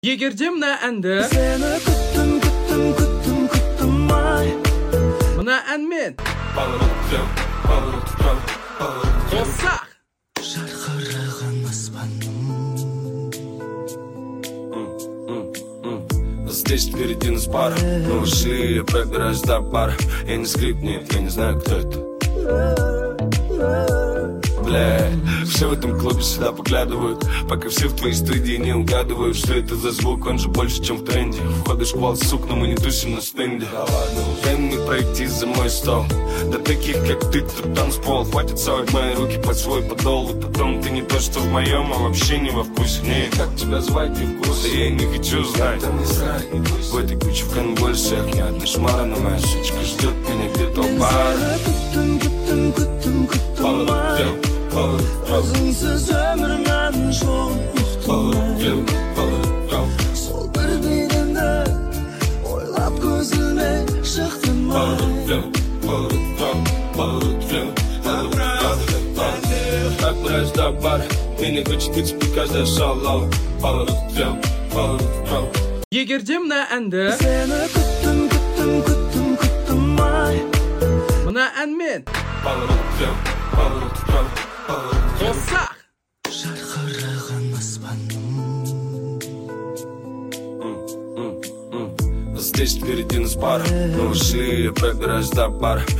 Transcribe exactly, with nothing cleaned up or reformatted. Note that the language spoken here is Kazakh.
Егерде мына әнді Сені күттім, күттім, күттім, күттім ай. Мына әнмен қоссақ Жарқыраған аспаным. Здесь впереди нас пара. Мы ушли, я пробираюсь до бара. Я не скрипнет, я не знаю, кто это. Бля, все в этом клубе сюда поглядывают, пока все в твоей студии не угадывают, что это за звук, он же больше, чем в тренде. Входы шквал, сук, но мы не тусим на стенде. Дай мне пройти за мой стол. Да таких, как ты, тут танцпол. Хватит совать мои руки под свой подол. И потом ты не то, что в моем, а вообще не во вкусе. Не, как тебя звать, не вкус, я и не хочу знать. В этой куче в конвульсиях ни одна шмара, но моя сучка ждет меня где-то у бара. Күттім, күттім, күттім, күттім ай. Өзіңсіз өмір мәнін жоқтым. Сол бір бейнеңді ойлап көзіме шықтым ай. Отправляюсь до бара, меня хочет выцепить каждая шалава. Егерде мына әнді Сені күттім, күттім, күттім, күттім ай. Мына әнмен қоссақ Жарқыраған аспаным. Здесь впереди нас пара. Мы ушли, я пробираюсь до бара.